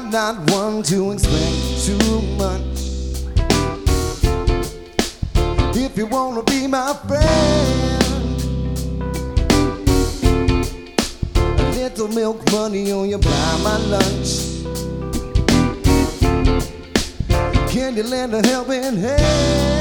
I'm not one to expect too much. If you wanna be my friend, a little milk money on you, buy my lunch. Can you lend a helping hand?